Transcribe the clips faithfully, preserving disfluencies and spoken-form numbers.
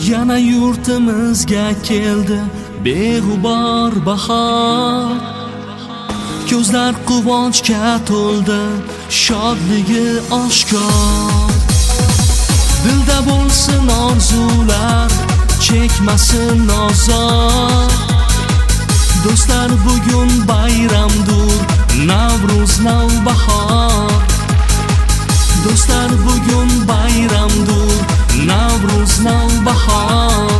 Yana yurtimizga keldi beg'ubor bahor. Ko'zlar quvonchga to'ldi, shodligi oshkor. Dilda bo'lsin orzular, chekmasin ozor. Do'stlar, bugun bayramdur, Navruz navbahor. Do'stlar, bugun bayramdur, Navruz navbahor.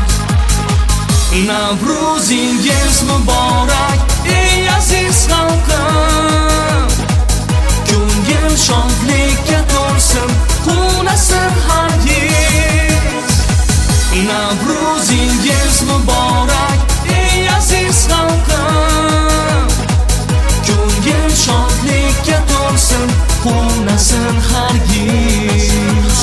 Navruzingiz muborak, ey aziz xalqim. Ko'ngil shodlikka to'lsin, xunasin hargiz. Navruzingiz muborak, ey aziz xalqim. Ko'ngil shodlikka to'lsin, xunasin hargiz.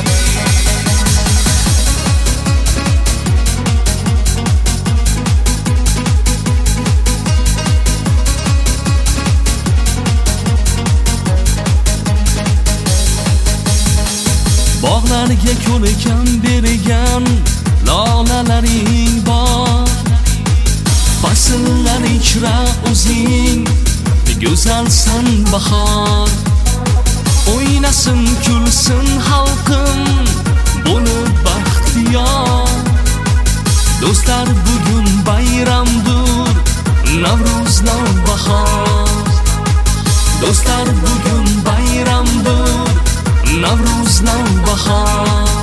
Bog'larga ko'rkam bergan lolalaring bor. Fasllar ichra o'zing go'zalsan bahor. O'ynasin kulsin xalqim bo'lib baxtiyor. Do'stlar, bugun bayramdur, Navruz navbahor. Do'stlar, bugun bayramdur, Navruz navbahor.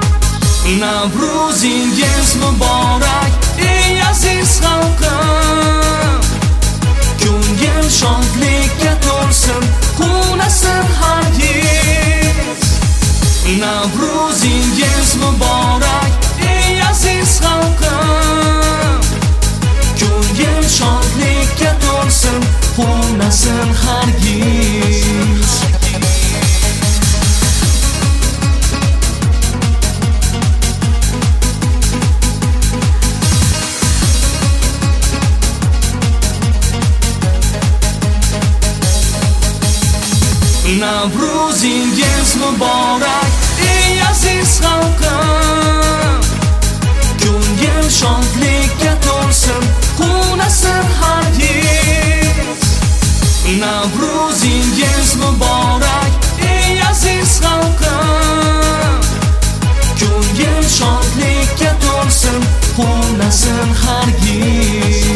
Navruzingiz muborak, ey aziz xalqim. Ko'ngil shodlikka to'lsin, xunasin hargiz. Navruzingiz muborak, ey aziz xalqim. Ko'ngil shodlikka to'lsin, xunasin hargiz. Navruzingiz muborak, ey aziz xalqim. Ko'ngil shodlikka to'lsin, xunasin hargiz. Navruzingiz muborak, ey aziz xalqim. Ko'ngil shodlikka to'lsin, xunasin hargiz.